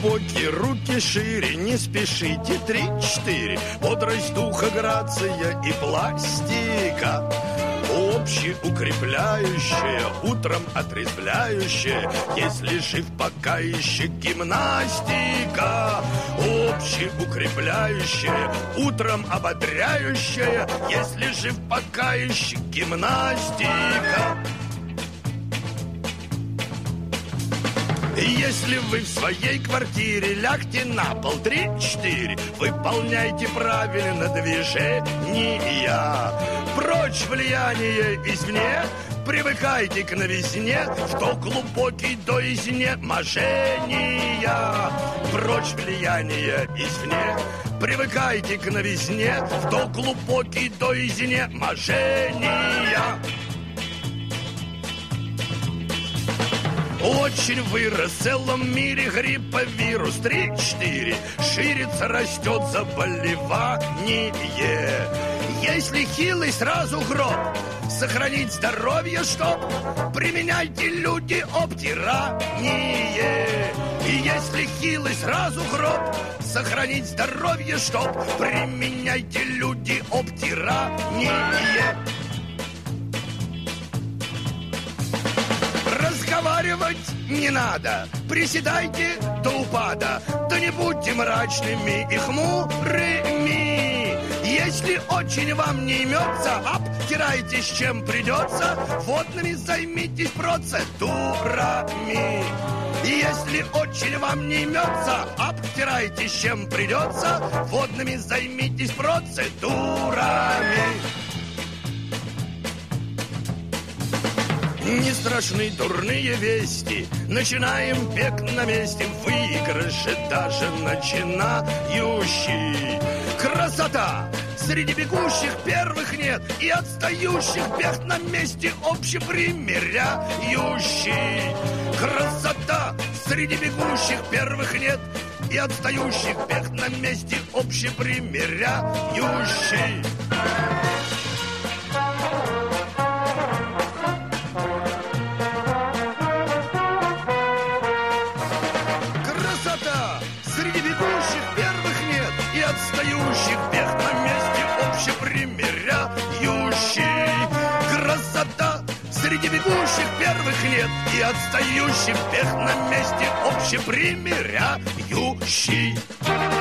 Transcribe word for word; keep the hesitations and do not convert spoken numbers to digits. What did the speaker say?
глубокие, руки шире, не спешите, три-четыре. Бодрость духа, грация и пластика. Общеукрепляющая, утром отрезвляющая, если жив пока еще гимнастика. Общеукрепляющая, утром ободряющая, если жив пока еще гимнастика. Если вы в своей квартире, лягте на пол, три-четыре. Выполняйте правильно движения. Прочь влияние извне, привыкайте к новизне, в то глубокий до изнеможения. Прочь влияние извне, привыкайте к новизне, в то глубокий до изнеможения. Очень вырос в целом мире грипповирус, три-четыре. Ширится, растет заболевание. Если хилый, сразу гроб. Сохранить здоровье, чтоб применяйте, люди, обтирание. И если хилый, сразу гроб. Сохранить здоровье, чтоб применяйте, люди, обтирание. Разговаривать не надо, приседайте до упада, да не будьте мрачными и хмурыми. Если очень вам не имется, обтирайтесь чем придется, водными займитесь процедурами. Если очень вам не имется, обтирайтесь чем придется, водными займитесь процедурами. Не страшны дурные вести, начинаем бег на месте, выигрыши даже начинающий. Красота! Среди бегущих первых нет, и отстающих бег на месте общепримиряющий. Красота! Среди бегущих первых нет, и отстающих бег на месте общепримиряющий. Среди бегущих первых нет, и отстающих бег на месте общепримиряющий. Красота! Среди бегущих первых нет, и отстающих бег на месте общепримиряющий.